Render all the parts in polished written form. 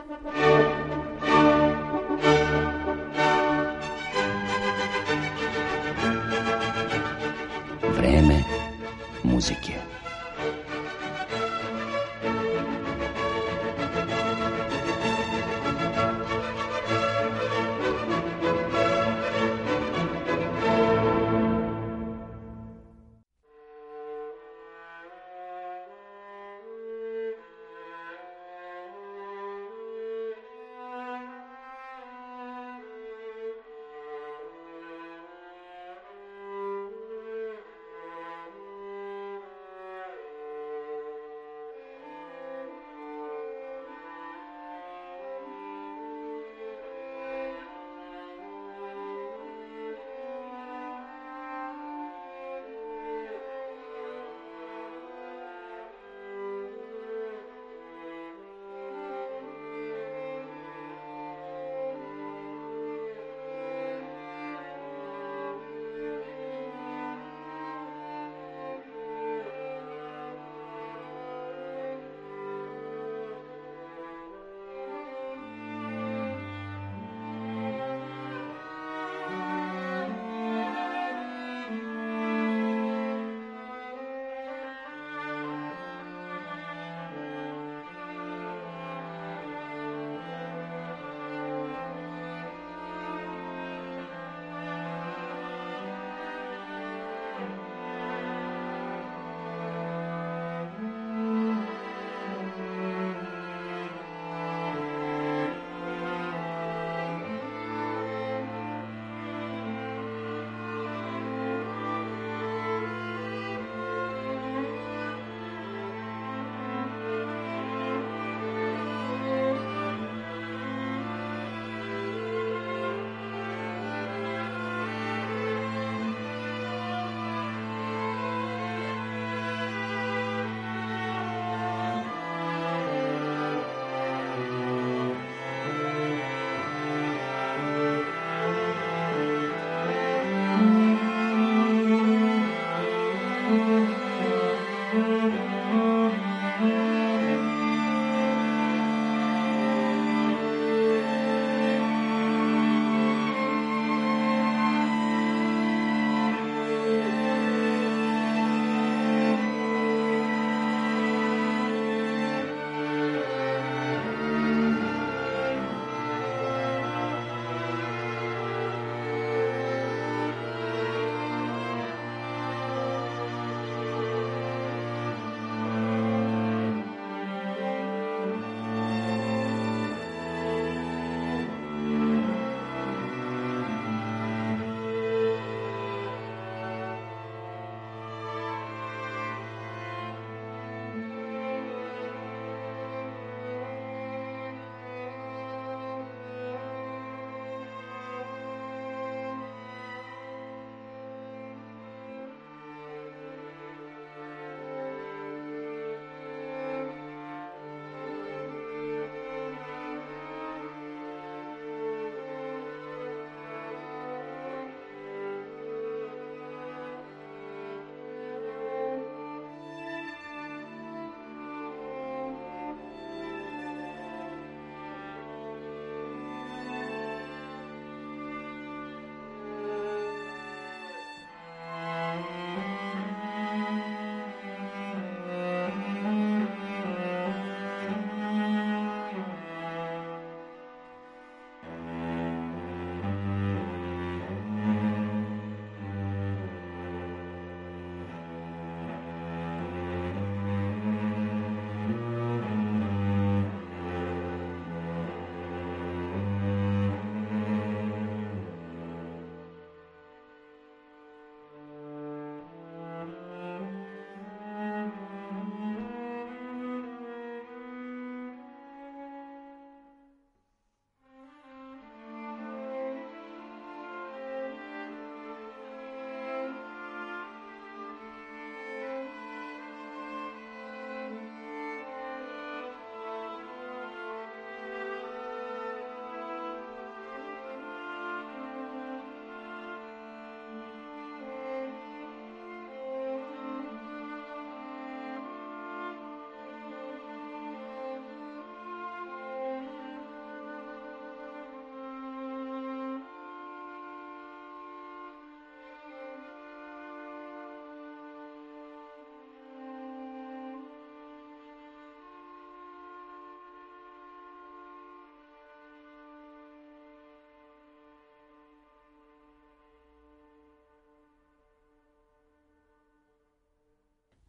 Vreme muzike.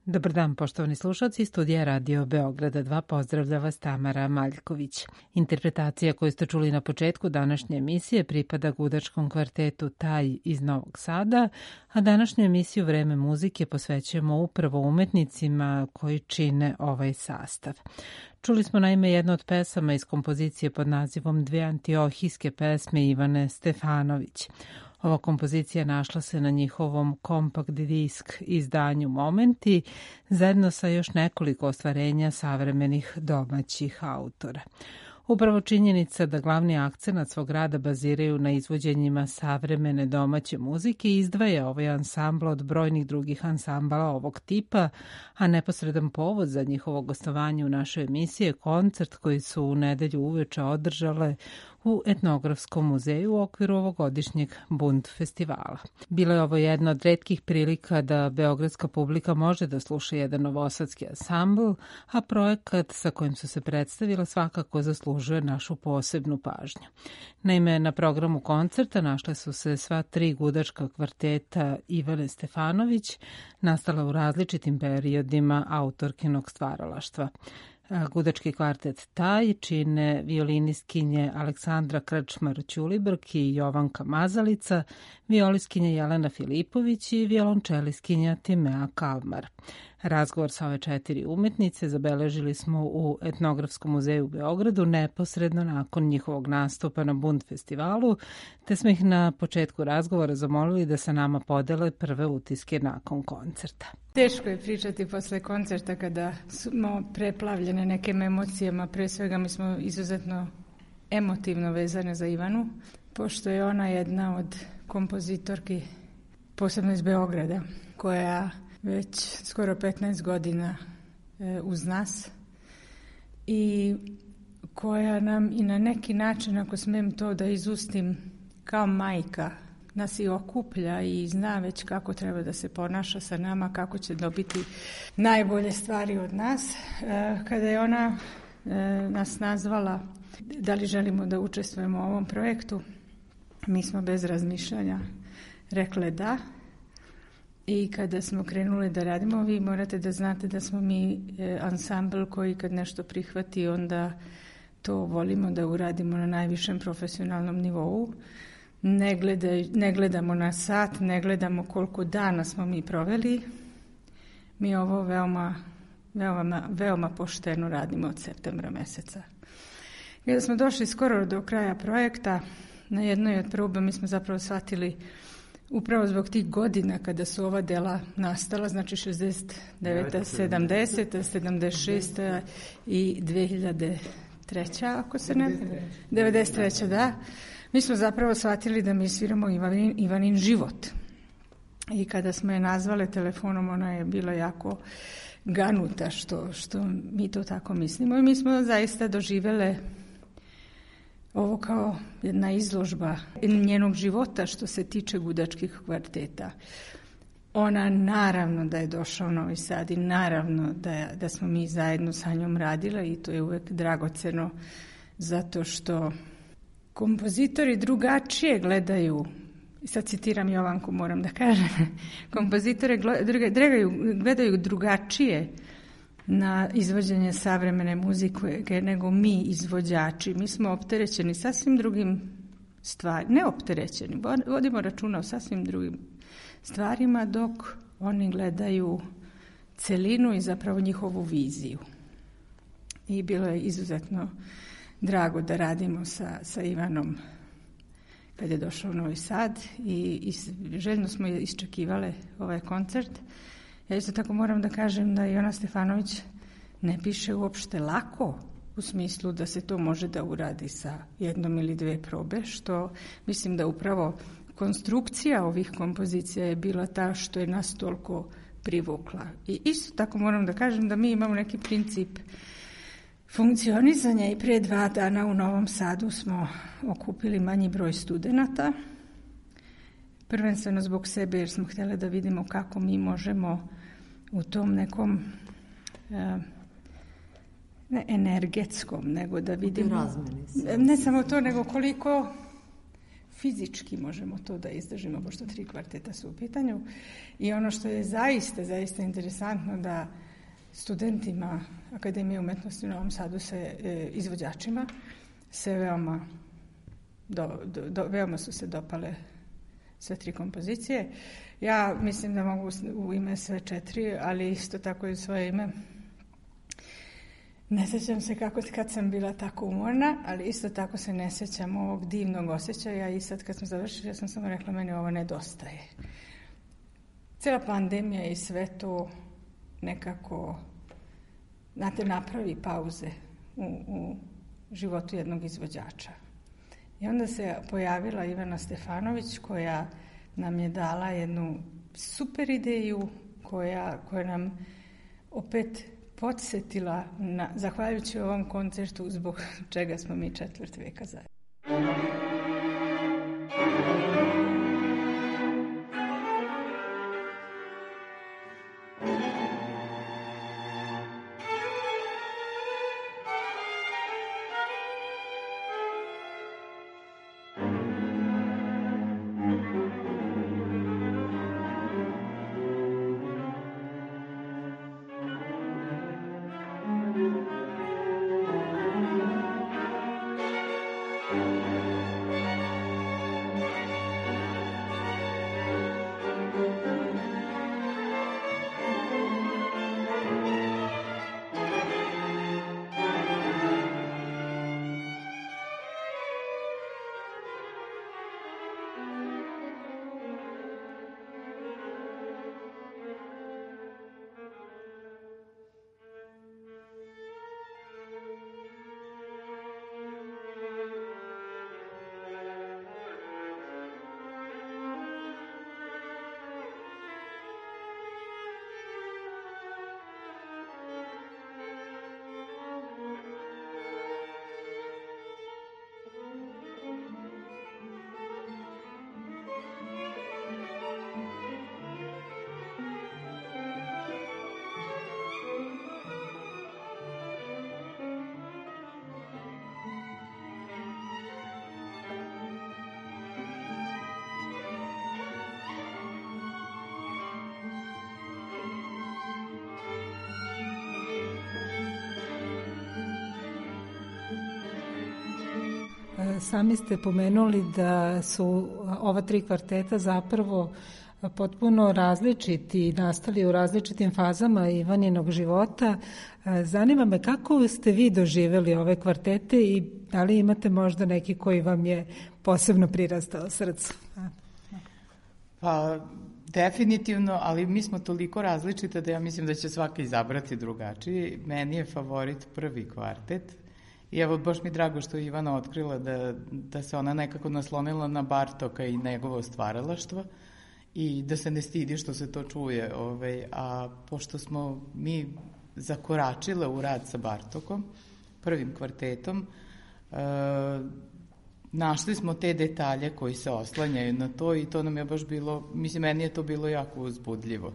Dobar dan, poštovani slušalci, studija Radio Beograda 2, pozdravlja vas Tamara Maljković. Interpretacija koju ste čuli na početku današnje emisije pripada gudačkom kvartetu Taj iz Novog Sada, a današnju emisiju Vreme muzike posvećujemo upravo umetnicima koji čine ovaj sastav. Čuli smo naime jednu od pesama iz kompozicije pod nazivom Dve antiohijske pesme Ivane Stefanović. Ova kompozicija našla se na njihovom kompakt disk izdanju Momenti, zajedno sa još nekoliko ostvarenja savremenih domaćih autora. Upravo činjenica da glavni akcenat svog rada baziraju na izvođenjima savremene domaće muzike izdvaja ovaj ansambl od brojnih drugih ansambala ovog tipa, a neposredan povod za njihovo gostovanje u našoj emisiji je koncert koji su u nedelju uveče održale u Etnografskom muzeju u okviru ovogodišnjeg Bund festivala. Bilo je ovo jedna od retkih prilika da beogradska publika može da sluša jedan novosadski ansambl, a projekat sa kojim su se predstavila svakako zaslužuje našu posebnu pažnju. Naime, na programu koncerta našle su se sva tri gudačka kvarteta Ivane Stefanović, nastala u različitim periodima autorkinog stvaralaštva. Gudački kvartet Taj čine violinistkinje Aleksandra Krčmar-Ćulibrk i Jovanka Mazalica, violiskinja Jelena Filipović i violončelistkinja Timea Kalmar. Razgovor sa ove četiri umetnice zabeležili smo u Etnografskom muzeju u Beogradu neposredno nakon njihovog nastupa na Bund festivalu, te smo ih na početku razgovora zamolili da sa nama podele prve utiske nakon koncerta. Teško je pričati posle koncerta kada smo preplavljene nekim emocijama. Pre svega mi smo izuzetno emotivno vezane za Ivanu, pošto je ona jedna od kompozitorki, posebno iz Beograda, koja već skoro 15 godina uz nas i koja nam i na neki način, ako smijem to da izustim, kao majka nas i okuplja i zna već kako treba da se ponaša sa nama, kako će dobiti najbolje stvari od nas. Kada je ona nas nazvala da li želimo da učestvujemo u ovom projektu, mi smo bez razmišljanja rekle da. I kada smo krenuli da radimo, vi morate da znate da smo mi ansambl koji kad nešto prihvati, onda to volimo da uradimo na najvišem profesionalnom nivou. Ne gledamo na sat, ne gledamo koliko dana smo mi proveli. Mi ovo veoma pošteno radimo od septembra meseca. Kada smo došli skoro do kraja projekta, na jednoj od proba mi smo zapravo shvatili upravo zbog tih godina kada su ova dela nastala, znači 69. 70. 76. i 2003. ako se ne... 93. da. Mi smo zapravo shvatili da mi sviramo Ivanin život. I kada smo je nazvale telefonom, ona je bila jako ganuta što mi to tako mislimo. I mi smo zaista doživele ovo kao jedna izložba njenog života što se tiče gudačkih kvarteta. Ona naravno da je došla u Novi Sad i naravno da smo mi zajedno sa njom radile i to je uvek dragoceno zato što kompozitori drugačije gledaju, i sad citiram Jovanku, moram da kažem, kompozitori gledaju drugačije na izvođenje savremene muzike nego mi izvođači. Mi smo opterećeni sasvim drugim stvarima, ne opterećeni, vodimo računa o sasvim drugim stvarima dok oni gledaju celinu i zapravo njihovu viziju. I bilo je izuzetno drago da radimo sa Ivanom kad je došao u Novi Sad i željno smo iščekivale ovaj koncert. Ja isto tako moram da kažem da Ivana Stefanović ne piše uopšte lako u smislu da se to može da uradi sa jednom ili dve probe, što mislim da upravo konstrukcija ovih kompozicija je bila ta što je nas toliko privukla. I isto tako moram da kažem da mi imamo neki princip funkcionisanja i prije 2 dana u Novom Sadu smo okupili manji broj studenata, prvenstveno zbog sebe jer smo htjeli da vidimo kako mi možemo u tom nekom ne energetskom, nego da vidimo ne samo to, nego koliko fizički možemo to da izdržimo, pošto 3 kvarteta su u pitanju. I ono što je zaista interesantno da studentima Akademije umetnosti u Novom Sadu izvođačima se veoma su se dopale sve 3 kompozicije. Ja mislim da mogu u ime sve 4, ali isto tako i u svoje ime. Ne sjećam se kad sam bila tako umorna, ali isto tako se ne sjećam ovog divnog osjećaja i sad kad smo završili, ja sam samo rekla, meni ovo nedostaje. Cijela pandemija i sve to nekako, znate, napravi pauze u životu jednog izvođača. I onda se pojavila Ivana Stefanović koja nam je dala jednu super ideju koja nam opet podsjetila, zahvaljujući ovom koncertu, zbog čega smo mi 4 veka zajedno. Sami ste pomenuli da su ova 3 kvarteta zapravo potpuno različiti i nastali u različitim fazama Ivaninog života. Zanima me kako ste vi doživjeli ove kvartete i da li imate možda neki koji vam je posebno prirastao srcu? Pa definitivno, ali mi smo toliko različite da ja mislim da će svaki izabrati drugačiji. Meni je favorit 1. kvartet. I evo, baš mi drago što je Ivana otkrila da se ona nekako naslonila na Bartoka i njegovo stvaralaštvo i da se ne stidi što se to čuje. A pošto smo mi zakoračile u rad sa Bartokom, 1. kvartetom, našli smo te detalje koji se oslanjaju na to i to nam je baš bilo, mislim, meni je to bilo jako uzbudljivo.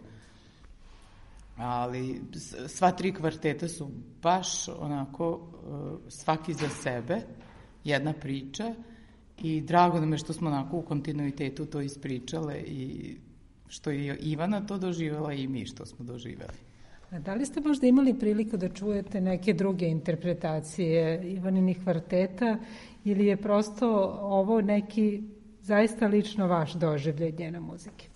Ali sva 3 kvarteta su baš onako svaki za sebe, jedna priča i drago nam je što smo onako u kontinuitetu to ispričale i što je Ivana to doživjela i mi što smo doživjeli. A da li ste možda imali priliku da čujete neke druge interpretacije Ivaninih kvarteta ili je prosto ovo neki zaista lično vaš doživljaj njene muzike?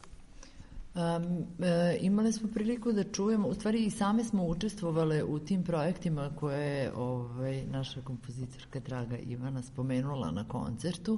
Imali smo priliku da čujemo, u stvari i same smo učestvovale u tim projektima koje je naša kompozitorka draga Ivana spomenula na koncertu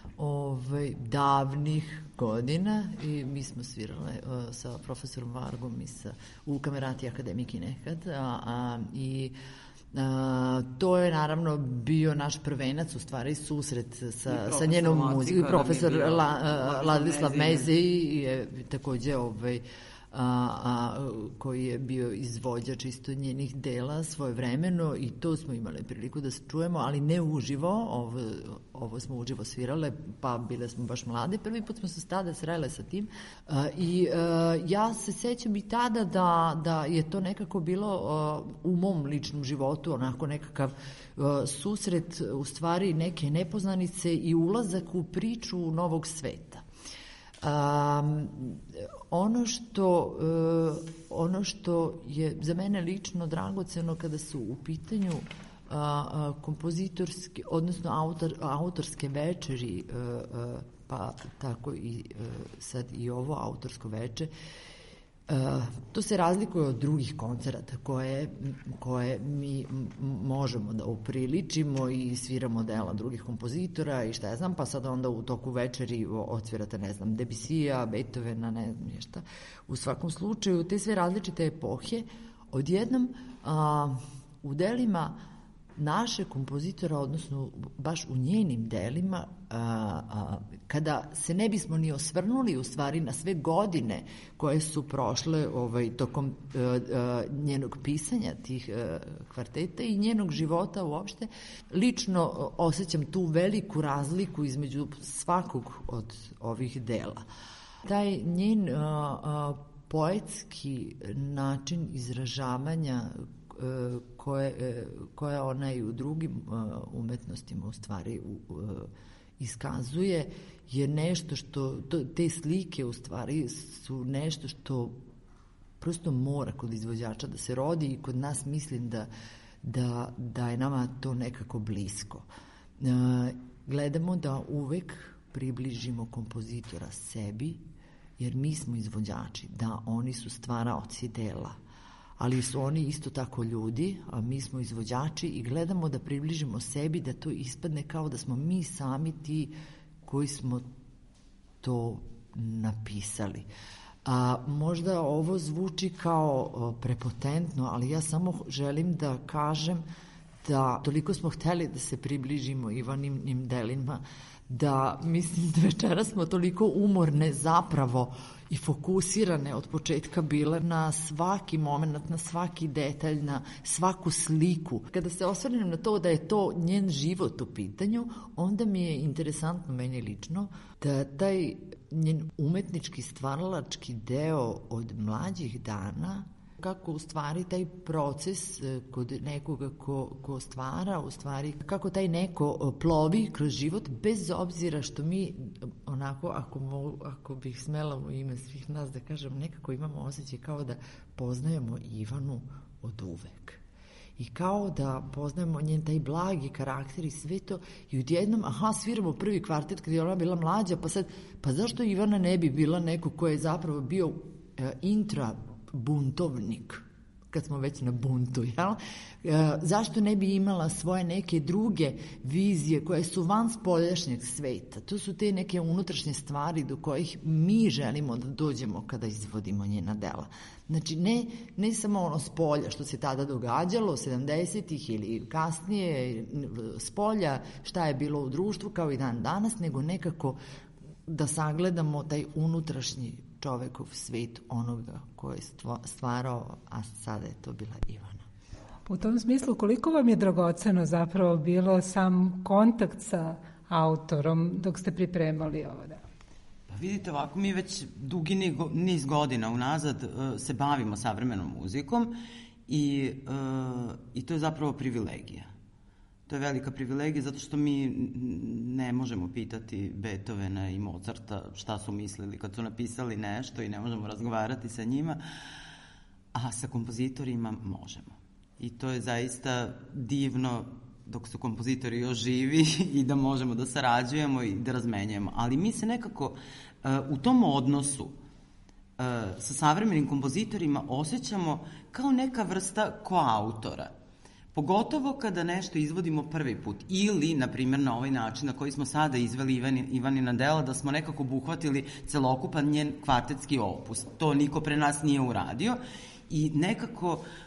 davnih godina i mi smo svirale sa profesorom Vargom u Kamerati Akademiki nekad i to je naravno bio naš prvenac, u stvari susret sa njenom muzikom. Profesor Ladislav Mezej je takođe koji je bio izvođač isto njenih dela svojevremeno, i to smo imali priliku da se čujemo, ali ne uživo. Ovo smo uživo svirale, pa bile smo baš mlade. Prvi put smo se tada srele sa tim. I ja se sećam i tada da je to nekako bilo u mom ličnom životu onako nekakav susret, u stvari neke nepoznanice i ulazak u priču novog sveta. Ono što je za mene lično dragoceno kada su u pitanju kompozitorski, odnosno autorske večeri, pa tako i sad i ovo autorsko veče, to se razlikuje od drugih koncerata koje mi možemo da upriličimo i sviramo dela drugih kompozitora i šta ja znam, pa sad onda u toku večeri odsvirate, ne znam, Debussija, Beethovena, ne znam šta. U svakom slučaju, te sve različite epohe odjednom u delima naše kompozitora, odnosno baš u njenim delima, kada se ne bismo ni osvrnuli u stvari na sve godine koje su prošle tokom njenog pisanja tih kvarteta i njenog života uopšte, lično osjećam tu veliku razliku između svakog od ovih dela. Taj njen poetski način izražavanja koje ona i u drugim umetnostima u stvari iskazuje je nešto što, te slike u stvari su nešto što prosto mora kod izvođača da se rodi i kod nas mislim da je nama to nekako blisko. Gledamo da uvek približimo kompozitora sebi, jer mi smo izvođači, da oni su stvaraoci dela, ali su oni isto tako ljudi, a mi smo izvođači i gledamo da približimo sebi, da to ispadne kao da smo mi sami ti koji smo to napisali. Možda ovo zvuči kao prepotentno, ali ja samo želim da kažem da toliko smo hteli da se približimo Ivaninim delima, da mislim da večeras smo toliko umorne zapravo i fokusirane od početka bile na svaki moment, na svaki detalj, na svaku sliku. Kada se osvrnem na to da je to njen život u pitanju, onda mi je interesantno, meni lično, da taj njen umetnički stvaralački deo od mlađih dana, kako u stvari taj proces kod nekoga ko stvara, u stvari kako taj neko plovi kroz život, bez obzira što mi onako, ako bih smela u ime svih nas da kažem, nekako imamo osjećaj kao da poznajemo Ivanu od uvek. I kao da poznajemo njen taj blagi karakter i sve to, i odjednom, sviramo prvi kvartet kad je ona bila mlađa, pa zašto Ivana ne bi bila neko ko je zapravo bio buntovnik, kad smo već na buntu, jel? Zašto ne bi imala svoje neke druge vizije koje su van spoljašnjeg sveta? To su te neke unutrašnje stvari do kojih mi želimo da dođemo kada izvodimo njena dela. Znači, ne samo ono spolja što se tada događalo, 70-ih ili kasnije, spolja, šta je bilo u društvu kao i dan danas, nego nekako da sagledamo taj unutrašnji čovekov svet onoga koji je stvarao, a sada je to bila Ivana. U tom smislu, koliko vam je dragoceno zapravo bilo sam kontakt sa autorom dok ste pripremali ovo delo? Pa vidite ovako, mi već dugi niz godina unazad se bavimo savremenom muzikom i to je zapravo privilegija. To je velika privilegija zato što mi ne možemo pitati Beethovena i Mozarta šta su mislili kad su napisali nešto i ne možemo razgovarati sa njima, a sa kompozitorima možemo. I to je zaista divno dok su kompozitori još živi i da možemo da sarađujemo i da razmenjujemo. Ali mi se nekako u tom odnosu sa savremenim kompozitorima osjećamo kao neka vrsta koautora. Pogotovo kada nešto izvodimo prvi put ili, na primjer, na ovaj način na koji smo sada izveli Ivanina dela, da smo nekako obuhvatili celokupan njen kvartetski opus. To niko pre nas nije uradio i nekako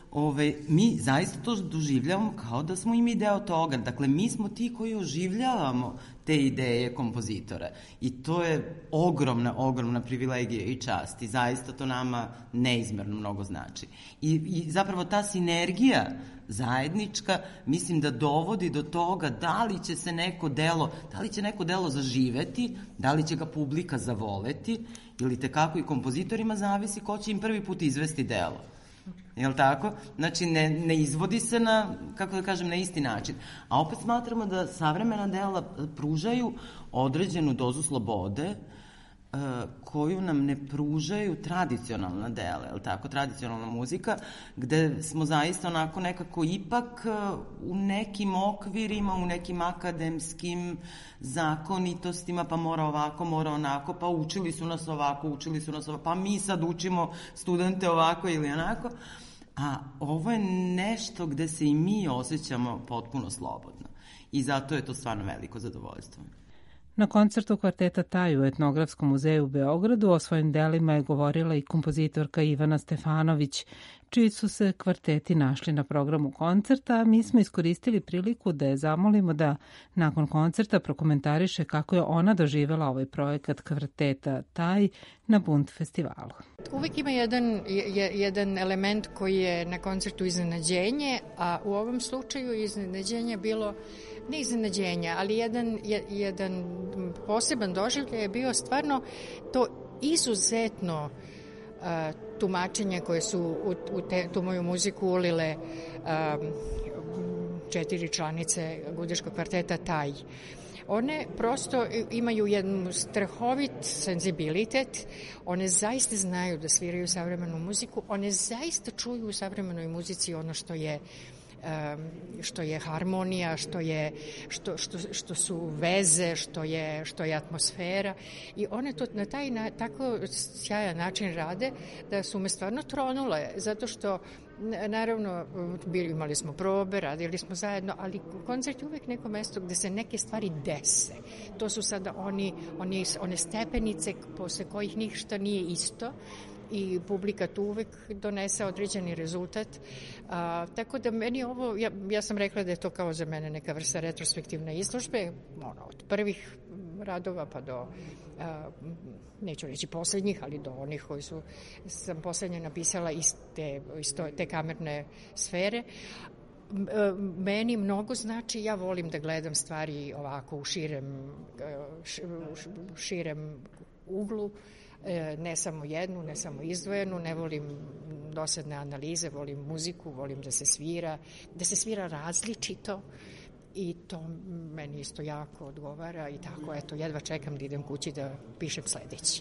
mi zaista to doživljavamo kao da smo i mi deo toga. Dakle, mi smo ti koji oživljavamo te ideje kompozitora. I to je ogromna privilegija i čast. I zaista to nama neizmerno mnogo znači. I zapravo ta sinergija zajednička, mislim da dovodi do toga da li će neko delo zaživeti, da li će ga publika zavoleti, ili tekako i kompozitorima zavisi ko će im prvi put izvesti delo. Jel' tako? Znači, ne izvodi se na, kako da kažem, na isti način. A opet smatramo da savremena dela pružaju određenu dozu slobode koju nam ne pružaju tradicionalna dela, jel' tako? Tradicionalna muzika, gde smo zaista onako nekako ipak u nekim okvirima, u nekim akademskim zakonitostima, pa mora ovako, mora onako, pa učili su nas ovako, pa mi sad učimo studente ovako ili onako. A ovo je nešto gde se i mi osjećamo potpuno slobodno. I zato je to stvarno veliko zadovoljstvo. Na koncertu kvarteta Taj u Etnografskom muzeju u Beogradu o svojim delima je govorila i kompozitorka Ivana Stefanović, čiji su se kvarteti našli na programu koncerta, a mi smo iskoristili priliku da je zamolimo da nakon koncerta prokomentariše kako je ona doživela ovaj projekat kvarteta Taj na Bund festivalu. Uvijek ima jedan element koji je na koncertu iznenađenje, a u ovom slučaju iznenađenje bilo ne iznenađenja, ali jedan poseban doživljaj je bio stvarno to izuzetno tumačenje koje su u tu moju muziku ulile 4 članice Gudačkog kvarteta Taj. One prosto imaju jedan strahovit senzibilitet, one zaista znaju da sviraju savremenu muziku, one zaista čuju u savremenoj muzici ono što je harmonija, što su veze, što je atmosfera, i one to na taj tako sjajan način rade da su me stvarno tronule, zato što naravno imali smo probe, radili smo zajedno, ali koncert je uvek neko mesto gde se neke stvari dese. To su sada one stepenice posle kojih ništa nije isto, i publika tu uvek donese određeni rezultat. Tako da meni ovo, ja sam rekla da je to kao za mene neka vrsta retrospektivne izložbe, od prvih radova pa do, neću reći poslednjih, ali do onih koji sam poslednje napisala iz te kamerne sfere. Meni mnogo znači, ja volim da gledam stvari ovako u širem uglu, ne samo jednu, ne samo izdvojenu, ne volim dosadne analize, volim muziku, volim da se svira različito, i to meni isto jako odgovara, i tako, eto, jedva čekam da idem kući da pišem sledeći.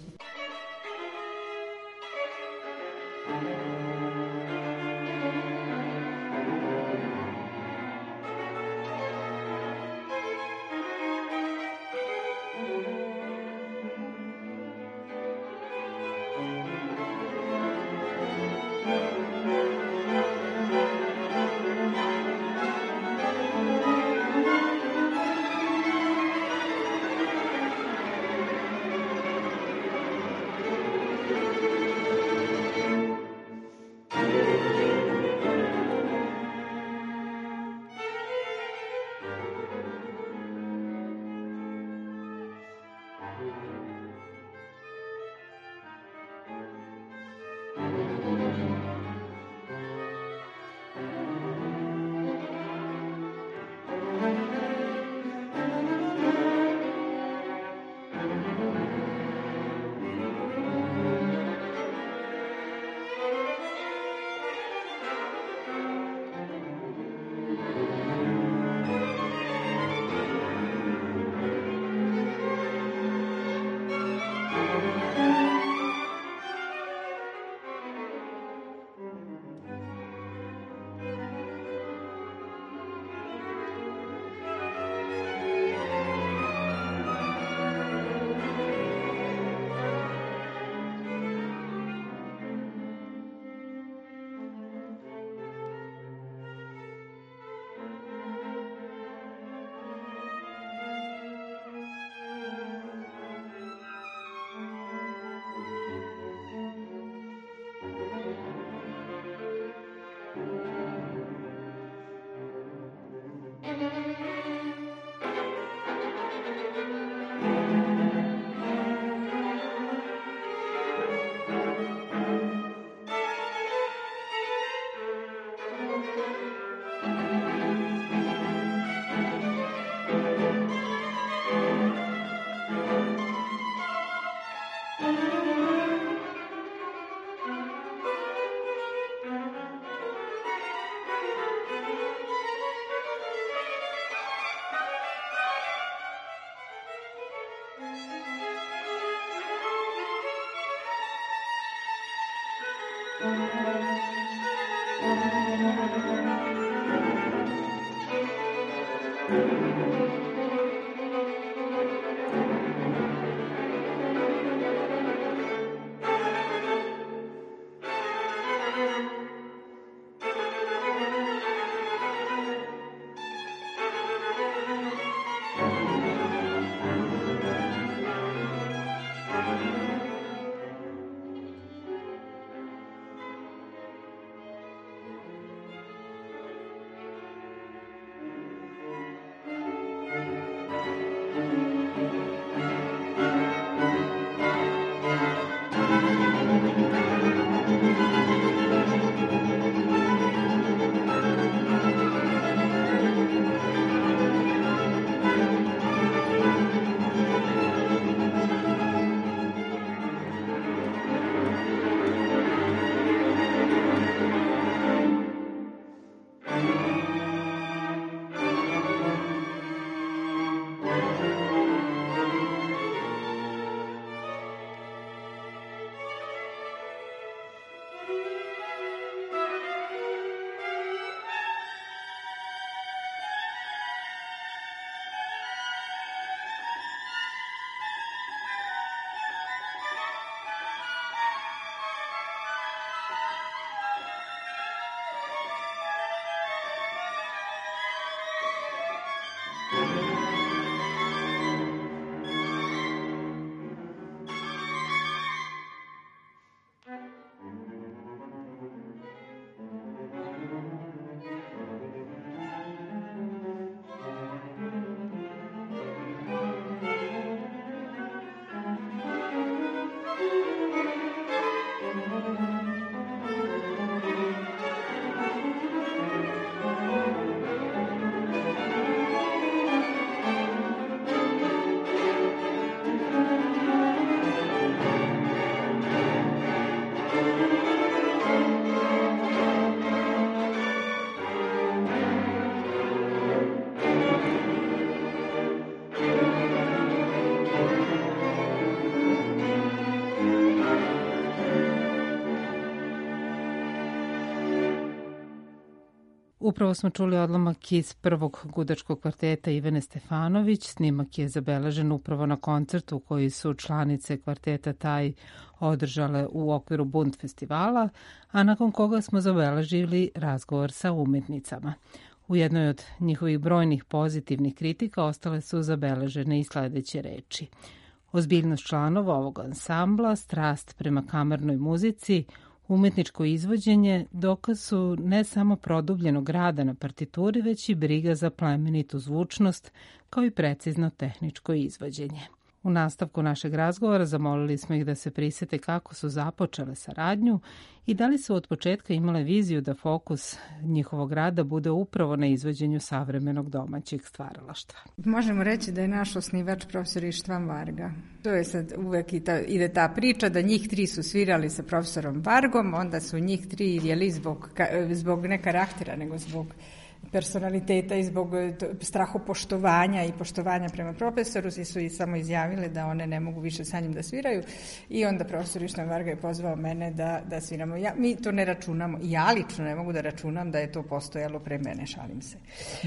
Upravo smo čuli odlomak iz prvog gudačkog kvarteta Ivane Stefanović. Snimak je zabeležen upravo na koncertu koji su članice kvarteta Taj održale u okviru Bund festivala, a nakon koga smo zabeležili razgovor sa umetnicama. U jednoj od njihovih brojnih pozitivnih kritika ostale su zabeležene i sledeće reči. Ozbiljnost članova ovog ansambla, strast prema kamernoj muzici, umetničko izvođenje dokaz su ne samo produbljenog rada na partituri, već i briga za plemenitu zvučnost, kao i precizno tehničko izvođenje. U nastavku našeg razgovora zamolili smo ih da se prisete kako su započele saradnju i da li su od početka imale viziju da fokus njihovog rada bude upravo na izvođenju savremenog domaćeg stvaralaštva. Možemo reći da je naš osnivač profesor Ištvan Varga. To je sad uvek ide ta priča da njih tri su svirali sa profesorom Vargom, onda su njih tri jeli zbog ne karaktera, nego zbog personaliteta i zbog strahopoštovanja i poštovanja prema profesoru su i samo izjavile da one ne mogu više sa njim da sviraju i onda profesor Ištvan Varga je pozvao mene da sviramo. Mi to ne računamo, ja lično ne mogu da računam da je to postojalo pre mene, šalim se.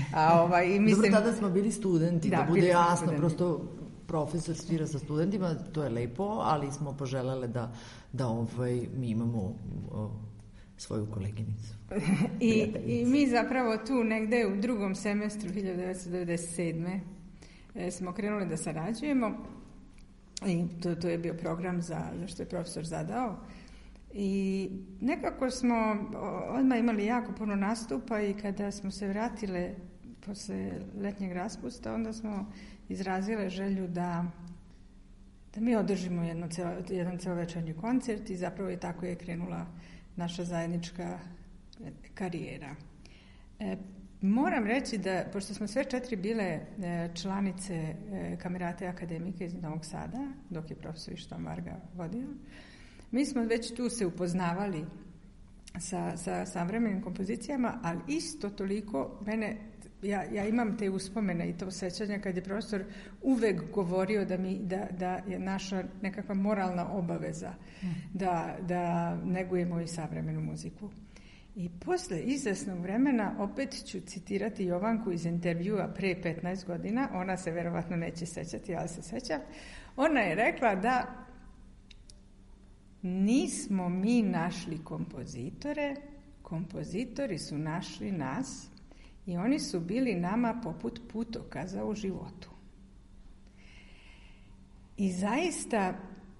Dobro, tada smo bili studenti, da bude jasno, prosto profesor svira sa studentima, to je lepo, ali smo poželele da mi imamo svoju koleginicu. I mi zapravo tu negde u drugom semestru 1997. smo krenuli da sarađujemo i to je bio program za što je profesor zadao i nekako smo odmah imali jako puno nastupa i kada smo se vratile posle letnjeg raspusta, onda smo izrazile želju da mi održimo jedan celovečernji koncert i zapravo i tako je krenula naša zajednička karijera. Moram reći da, pošto smo sve četiri bile članice Kamerate akademike iz Novog Sada, dok je profesor Ištvan Varga vodio, mi smo već tu se upoznavali sa savremenim kompozicijama, ali isto toliko mene ja imam te uspomene i to sećanja kad je profesor uvek govorio da je naša nekakva moralna obaveza da negujemo i savremenu muziku. I posle izvesnog vremena opet ću citirati Jovanku iz intervjua pre 15 godina, ona se verovatno neće sećati, ali se seća. Ona je rekla da nismo mi našli kompozitore, kompozitori su našli nas i oni su bili nama poput putokaza u životu. I zaista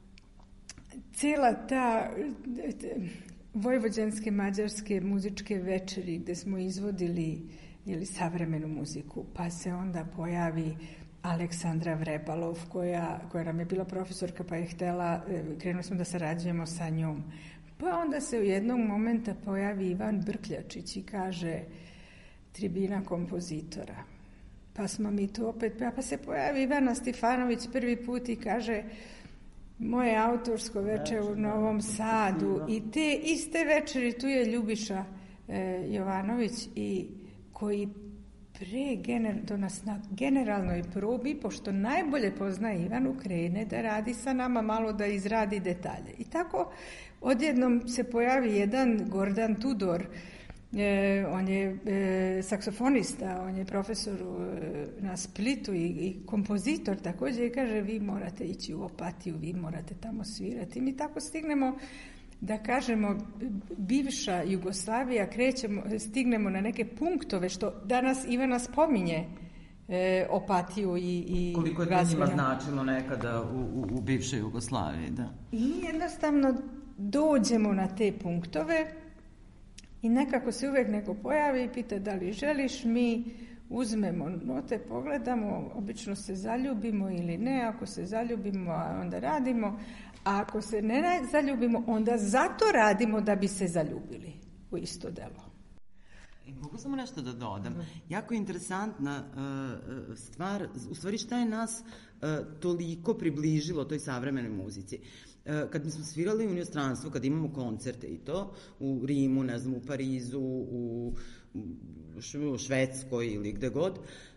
cijela ta vojvođanske, mađarske muzičke večeri gde smo izvodili savremenu muziku, pa se onda pojavi Aleksandra Vrebalov koja nam je bila profesorka pa je htela, krenuli smo da sarađujemo sa njom. Pa onda se u jednog momenta pojavi Ivan Brkljačić i kaže tribina kompozitora. Pa smo mi to opet, pa se pojavi Ivana Stefanović prvi put i kaže moje autorsko večer u Novom Sadu i te iste večeri tu je Ljubiša Jovanović i koji do nas na generalnoj probi, pošto najbolje poznaje Ivanu, krene da radi sa nama, malo da izradi detalje. I tako odjednom se pojavi jedan Gordan Tudor, on je saksofonista, on je profesor na Splitu i kompozitor također i kaže vi morate ići u Opatiju, vi morate tamo svirati. I mi tako stignemo da kažemo bivša Jugoslavija, stignemo na neke punktove što danas Ivana spominje Opatiju i koliko je to njima značilo nekada u bivšoj Jugoslaviji, da. I jednostavno dođemo na te punktove i nekako se uvek neko pojavi i pita da li želiš, mi uzmemo note, pogledamo, obično se zaljubimo ili ne, ako se zaljubimo onda radimo, a ako se ne zaljubimo onda zato radimo da bi se zaljubili u isto delo. Mogu samo nešto da dodam. Jako interesantna stvar, u stvari šta je nas toliko približilo toj savremenoj muzici. Kad mi smo svirali u inostranstvu, kad imamo koncerte i to, u Rimu, ne znam, u Parizu, u Švedskoj ili gde god,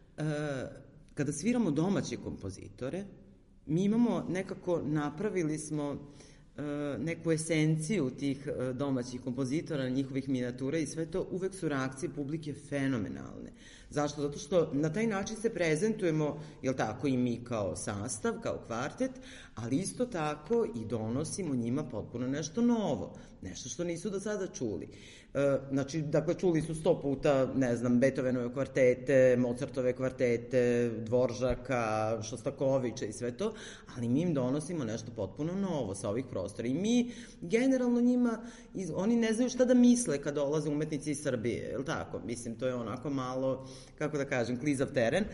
kada sviramo domaće kompozitore, mi imamo nekako, napravili smo neku esenciju tih domaćih kompozitora, njihovih minijatura i sve to, uvek su reakcije publike fenomenalne. Zašto? Zato što na taj način se prezentujemo, jel tako, i mi kao sastav, kao kvartet, ali isto tako i donosimo njima potpuno nešto novo, nešto što nisu do sada čuli. Znači, dakle, čuli su 100 puta, ne znam, Beethovenove kvartete, Mozartove kvartete, Dvoržaka, Šostakovića i sve to, ali mi im donosimo nešto potpuno novo sa ovih prostora. I mi, generalno njima, oni ne znaju šta da misle kad dolaze umetnici iz Srbije, je li tako? Mislim, to je onako malo, kako da kažem, klizav teren.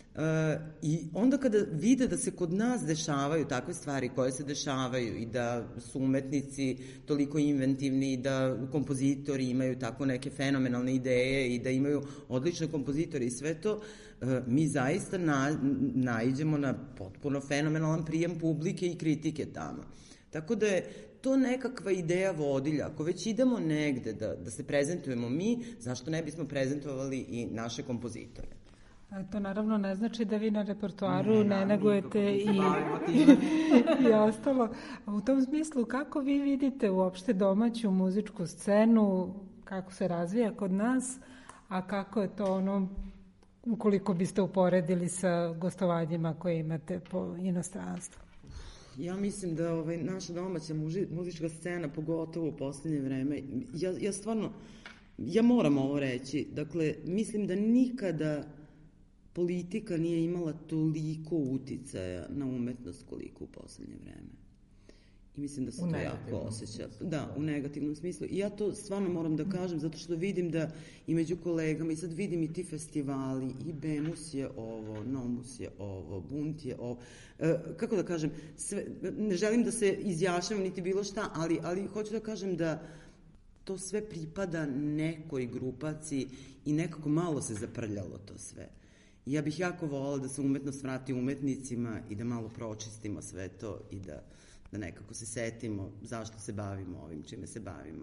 I onda kada vide da se kod nas dešavaju takve stvari koje se dešavaju i da su umetnici toliko inventivni i da kompozitori imaju tako neke fenomenalne ideje i da imaju odlične kompozitore i sve to, mi zaista naiđemo na potpuno fenomenalan prijem publike i kritike tamo. Tako da je to nekakva ideja vodilja. Ako već idemo negde da se prezentujemo mi, zašto ne bismo prezentovali i naše kompozitore? To naravno ne znači da vi na repertoaru ne negujete i ostalo. A u tom smislu, kako vi vidite uopšte domaću muzičku scenu, kako se razvija kod nas, a kako je to ono, ukoliko biste uporedili sa gostovanjima koje imate po inostranstvu? Ja mislim da naša domaća muzička scena, pogotovo u poslednje vreme, ja stvarno, ja moram ovo reći, dakle, mislim da nikada politika nije imala toliko uticaja na umetnost koliko u poslednje vreme. I mislim da se to jako osjeća. Da, u negativnom smislu. I ja to stvarno moram da kažem, zato što vidim da i među kolegama, i sad vidim i ti festivali, i Bemus je ovo, Nomus je ovo, Bunt je ovo. Kako da kažem, ne želim da se izjašnjavam niti bilo šta, ali hoću da kažem da to sve pripada nekoj grupaciji i nekako malo se zaprljalo to sve. I ja bih jako volila da se umetnost vrati umetnicima i da malo pročistimo sve to i da nekako se setimo zašto se bavimo ovim čime se bavimo.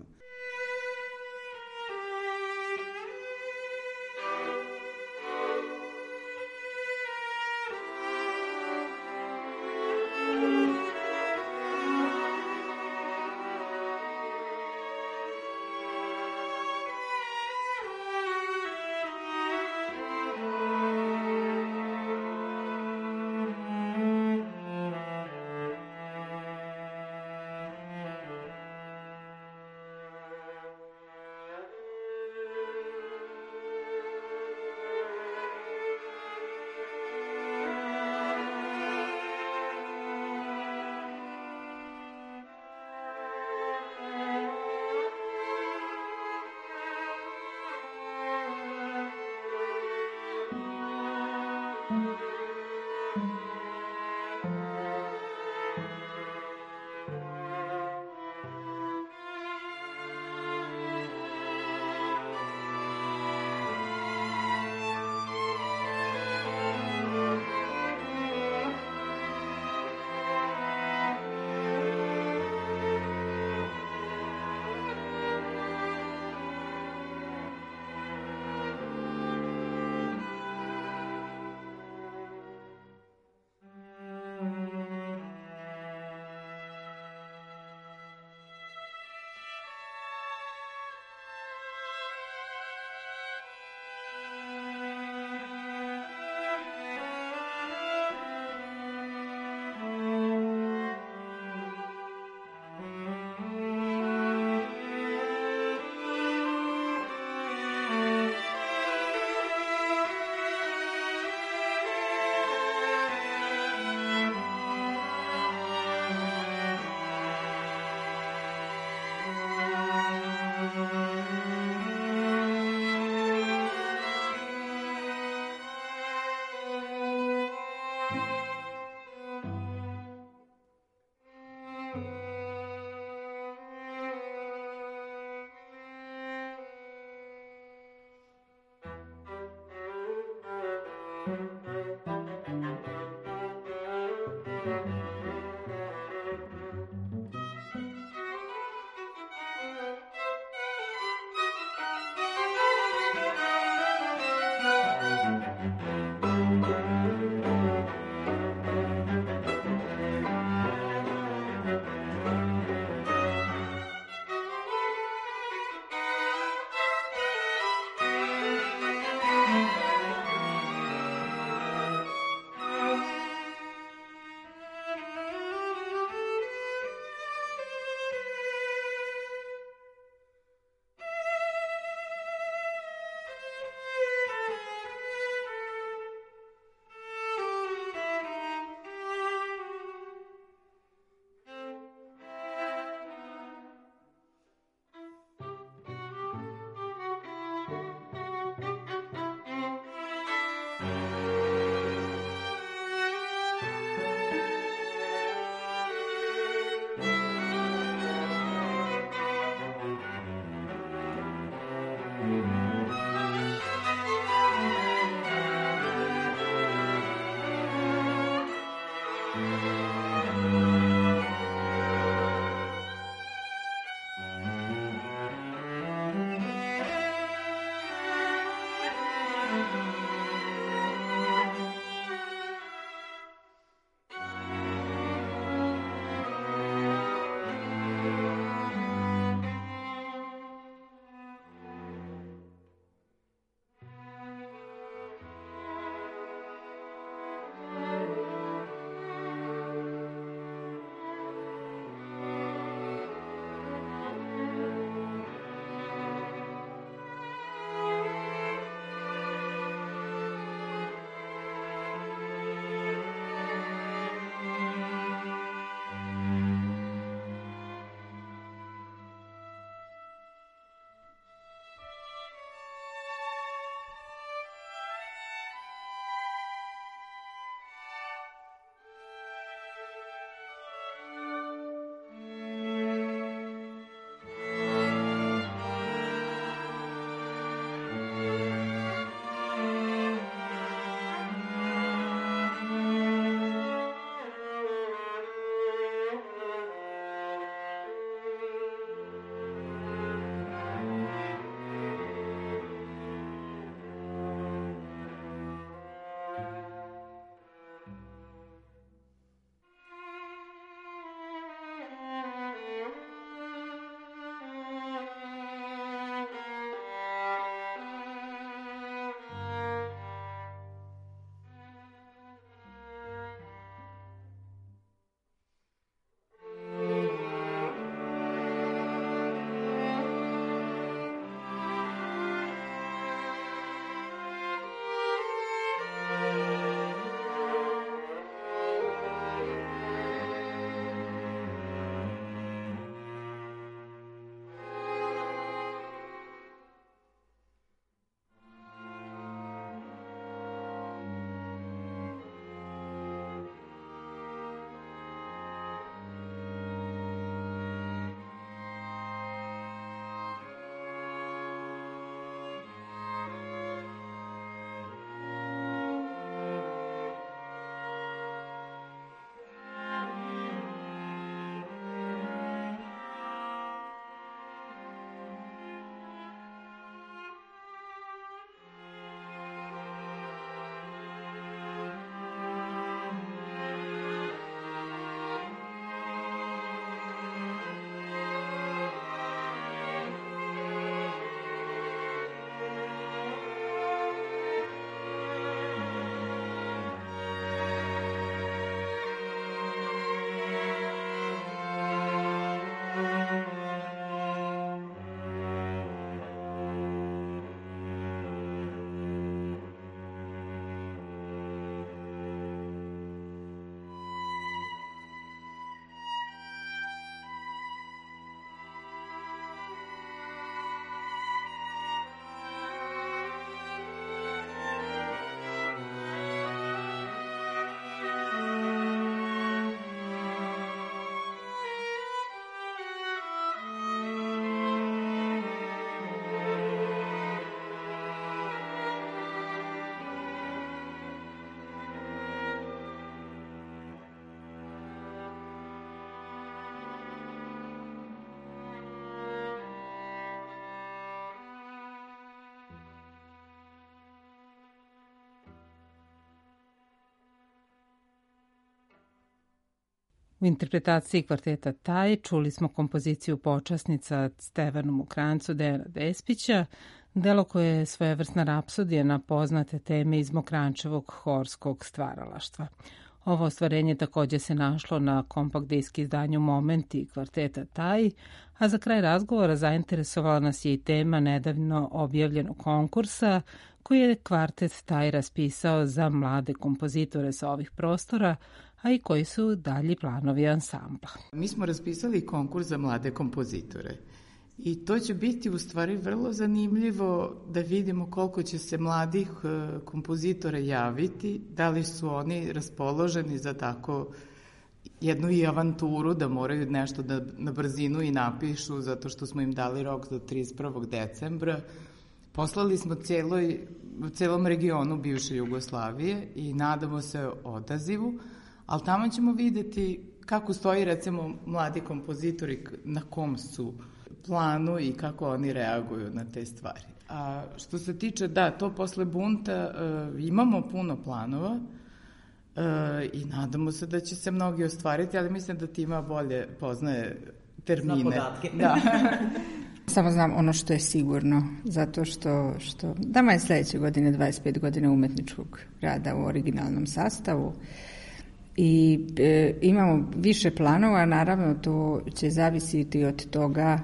U interpretaciji kvarteta Taj čuli smo kompoziciju Počasnica Stevanu Mokrancu Dejana Despića, delo koje je svojevrsna rapsodija na poznate teme iz Mokrančevog horskog stvaralaštva. Ovo ostvarenje takođe se našlo na kompakt disk izdanju Momenti kvarteta Taj, a za kraj razgovora zainteresovala nas je i tema nedavno objavljenog konkursa koji je kvartet Taj raspisao za mlade kompozitore sa ovih prostora, a i koji su dalji planovi ansambla. Mi smo raspisali konkurs za mlade kompozitore i to će biti u stvari vrlo zanimljivo da vidimo koliko će se mladih kompozitora javiti, da li su oni raspoloženi za tako jednu i avanturu da moraju nešto da na brzinu i napišu zato što smo im dali rok do 31. decembra. Poslali smo celom regionu bivše Jugoslavije i nadamo se odazivu, ali tamo ćemo videti kako stoji recimo mladi kompozitori, na kom su planu i kako oni reaguju na te stvari. A što se tiče, to posle bunta imamo puno planova i nadamo se da će se mnogi ostvariti, ali mislim da Tima bolje poznaje termine. Zna podatke. Da. Samo znam ono što je sigurno, zato što dama je sledeće godine 25 godina umetničkog rada u originalnom sastavu i imamo više planova, naravno to će zavisiti od toga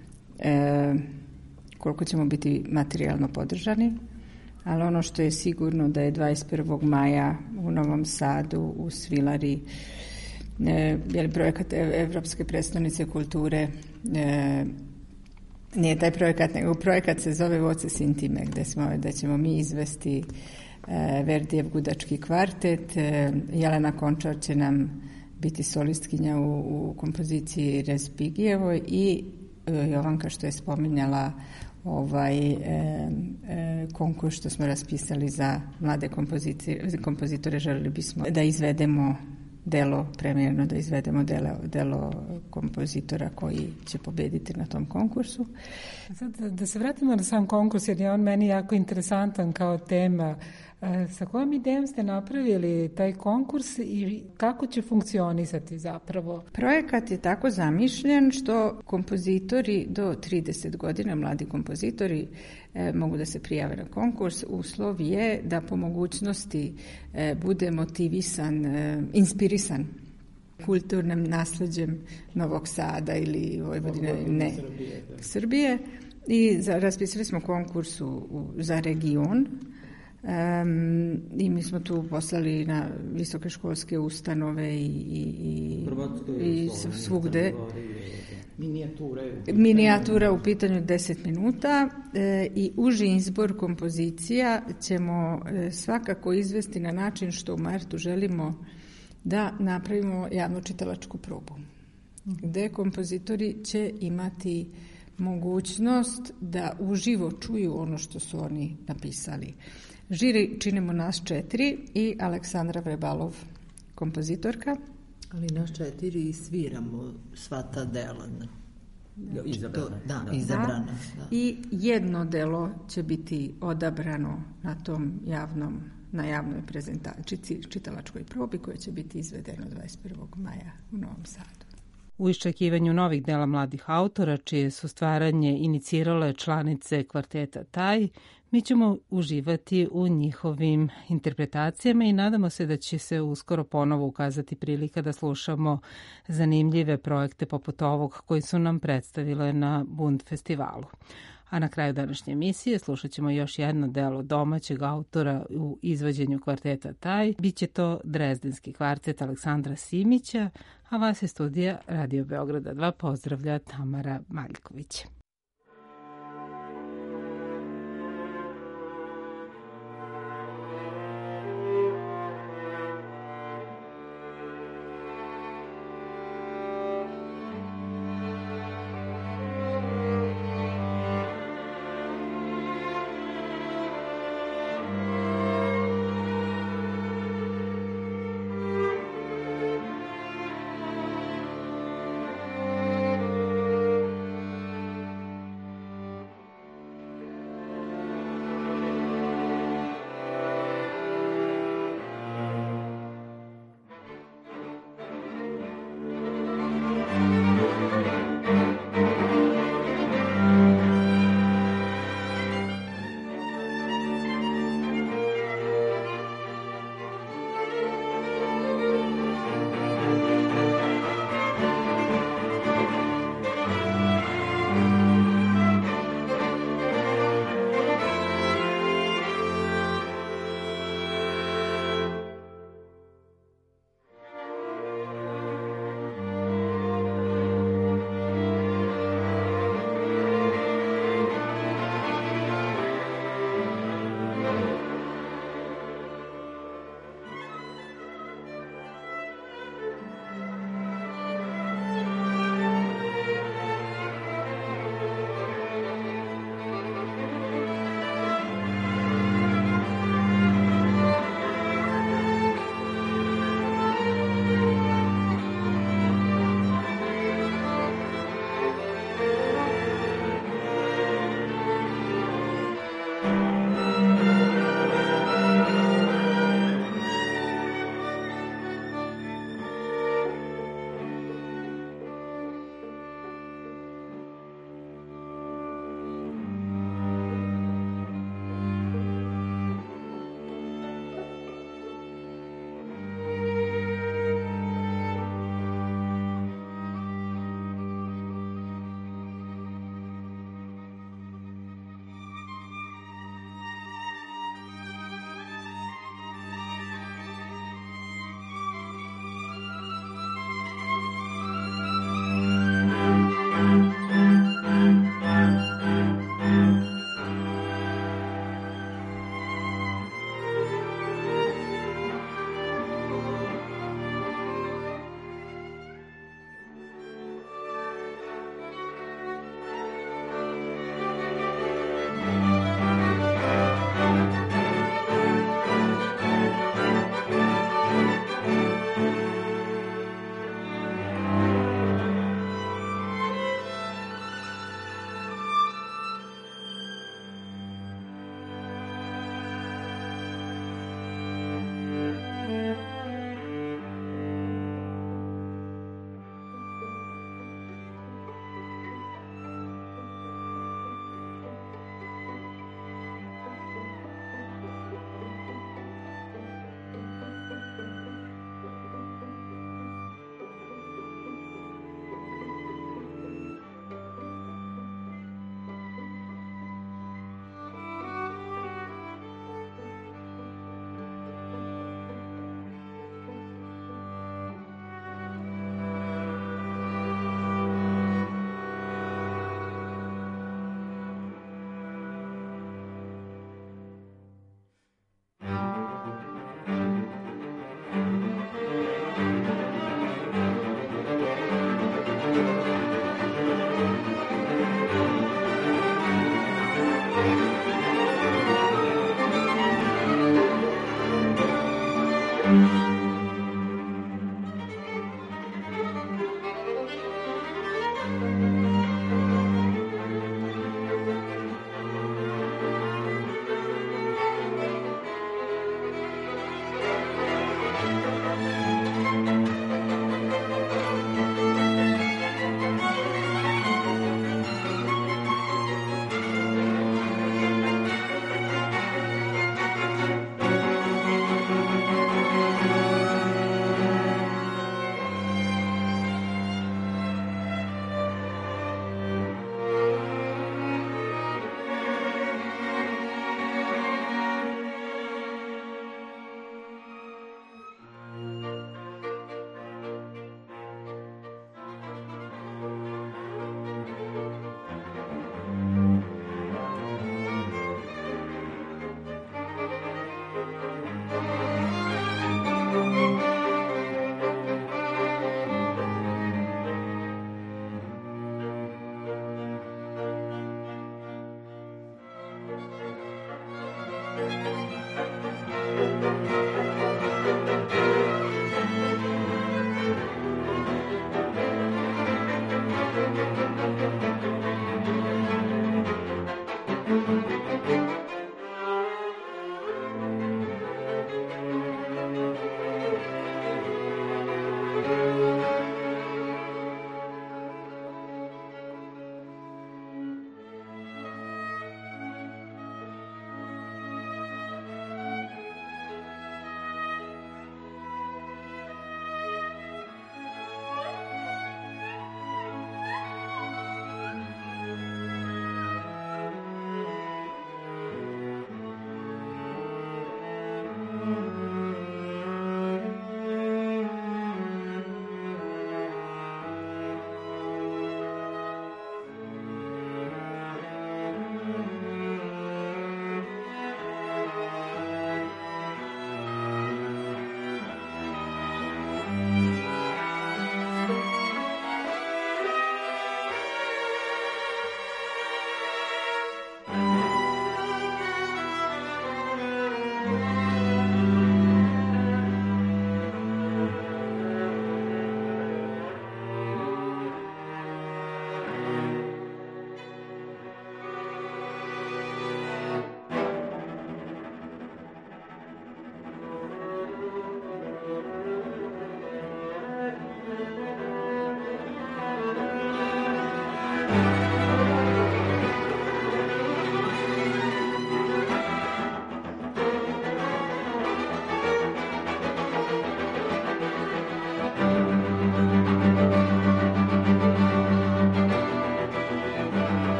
koliko ćemo biti materijalno podržani, ali ono što je sigurno da je 21. maja u Novom Sadu u Svilari projekat Evropske prestonice kulture, nije taj projekat, nego projekat se zove Voces Intime, gde ćemo mi izvesti Verdijev gudački kvartet. Jelena Končar će nam biti solistkinja u kompoziciji Respigijevoj i Jovanka što je spominjala konkurs što smo raspisali za mlade kompozitore, želeli bismo da izvedemo premijerno da izvedemo delo kompozitora koji će pobediti na tom konkursu. Sad, da se vratimo na sam konkurs, jer je on meni jako interesantan kao tema. Sa kojom idejom ste napravili taj konkurs i kako će funkcionisati zapravo? Projekat je tako zamišljen što kompozitori do 30 godina, mladi kompozitori, mogu da se prijave na konkurs. Uslov je da po mogućnosti bude motivisan, inspirisan kulturnim nasleđem Novog Sada ili Vojvodine, Srbije. I raspisali smo konkurs za region. I mi smo tu poslali na visoke školske ustanove i svugde. Minijatura u pitanju 10 minuta i uži izbor kompozicija ćemo svakako izvesti na način što u martu želimo da napravimo javnu čitalačku probu, gde kompozitori će imati mogućnost da uživo čuju ono što su oni napisali. Žiri činimo nas 4 i Aleksandra Vrebalov, kompozitorka. Ali nas 4 sviramo sva ta dela. Izabrana. Da. I jedno delo će biti odabrano na javnoj prezentaciji, čitalačkoj probi koja će biti izvedena 21. maja u Novom Sadu. U iščekivanju novih dela mladih autora, čije su stvaranje inicirale članice kvarteta Taj, mi ćemo uživati u njihovim interpretacijama i nadamo se da će se uskoro ponovo ukazati prilika da slušamo zanimljive projekte poput ovog koji su nam predstavile na Bund festivalu. A na kraju današnje emisije slušat ćemo još jedno delo domaćeg autora u izvođenju kvarteta Taj. Biće to Drezdenski kvartet Aleksandra Simića, a vas je studija Radio Beograda 2 pozdravlja Tamara Maljković.